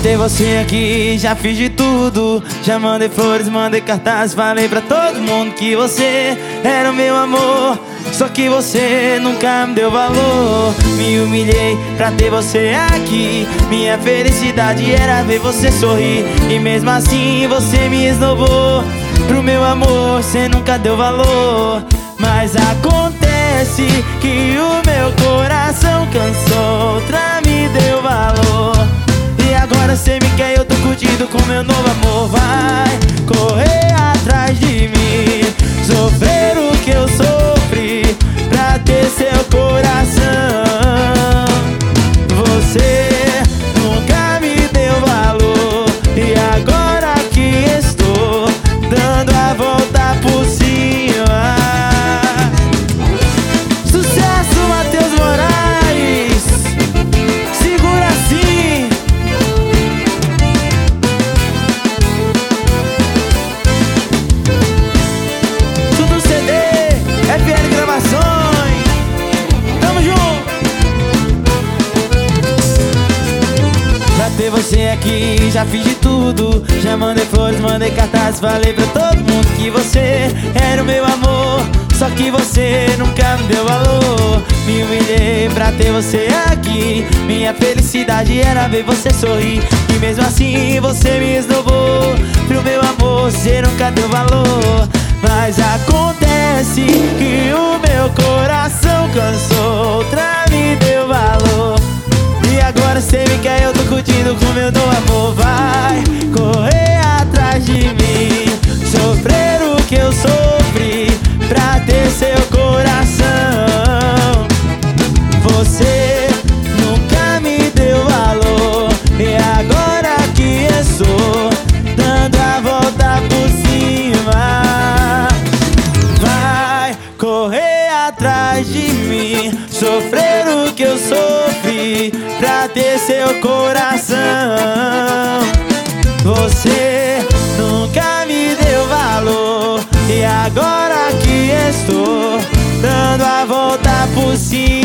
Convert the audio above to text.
ter você aqui já fiz de tudo. Já mandei flores, mandei cartazes, falei pra todo mundo que você era o meu amor. Só que você nunca me deu valor. Me humilhei pra ter você aqui. Minha felicidade era ver você sorrir. E mesmo assim você me esnobou. Pro meu amor você nunca deu valor. Mas acontece que o meu coração cansou, outra me deu valor. E agora cê me quer e eu tô curtindo com meu novo amor. Vai correr atrás de mim, sofrer o que eu sofri pra ter seu coração. Você nunca me deu valor. E agora que estou dando a volta por cima. Sucesso, Matheus Moraes. Segura assim. Tudo CD, FL Gravações. Tamo junto. Pra ter você aqui já fiz de tudo. Já mandei flores, mandei cartazes, falei pra todo mundo que você era o meu amor. Só que você nunca me deu valor. Me humilhei pra ter você aqui. Minha felicidade era ver você sorrir. E mesmo assim você me esnobou. Pro meu amor você nunca deu valor. Mas acontece que o meu coração cansou, outra me deu valor. E agora cê me quer, eu tô curtindo com meu novo amor. Vai correr atrás de mim, sofrer o que eu sofri pra ter seu coração. Você nunca me deu valor. E agora que estou dando a volta por cima. Vai correr atrás de mim, sofrer o que eu sofri pra ter seu coração. Você nunca me deu valor. E agora que estou dando a volta por cima.